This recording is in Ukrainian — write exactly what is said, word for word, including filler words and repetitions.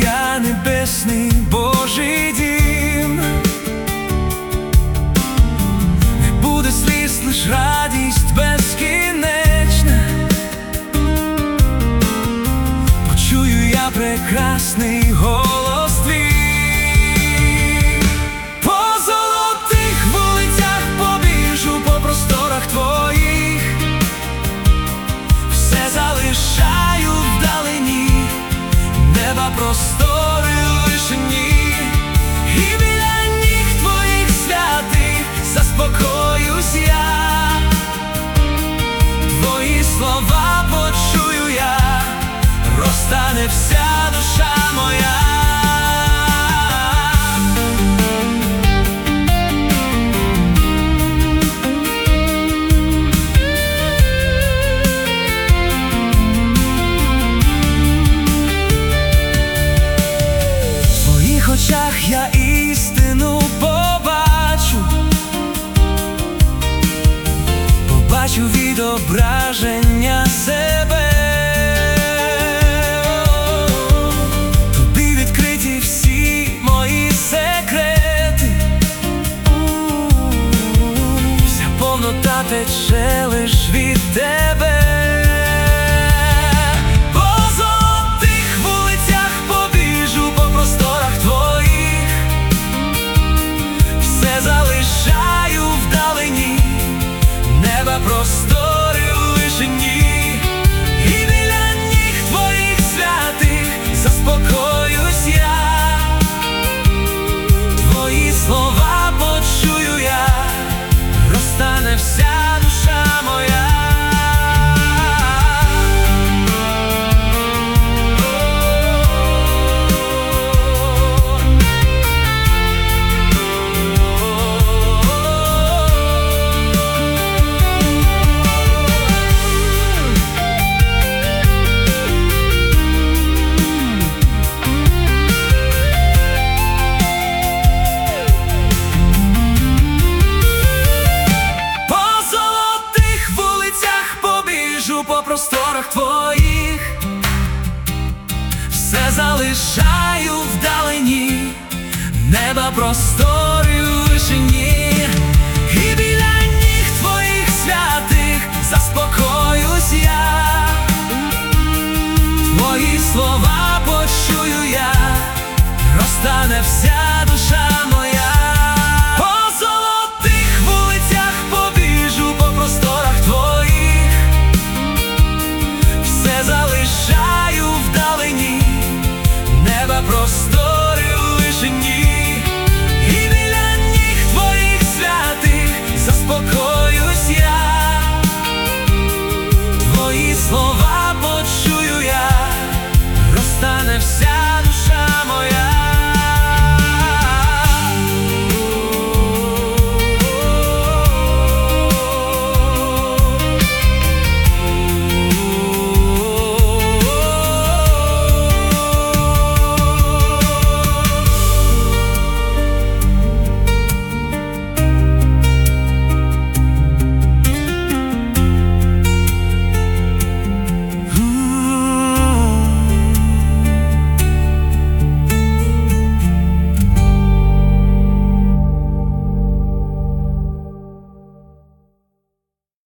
я небесний Божий дім. Не буде сліз, лиш радість безкінечна. Почую я прекрасний голос твій. По золотих вулицях побіжу, по просторах твоїх. Все залишаю вдалині, неба простори лишені. І біля ніг твоїх святих заспокоюсь я. Твої слова почую я, розтане вся душа моя. В твоїх очах я істину побачу, побачу відображення себе. Тобі відкриті всі мої секрети. Вся повнота тече лиш від тебе. По золотих вулицях побіжу, по просторах твоїх. Все залишаю вдалині, неба простори лишені. І біля ніг твоїх святих заспокоюсь я. Твої слова почую я, розтане вся душа моя. По просторах твоїх все залишаю вдалині, неба простори лишені. І біля ніг твоїх святих заспокоюсь я. Твої слова почую я, розтане вся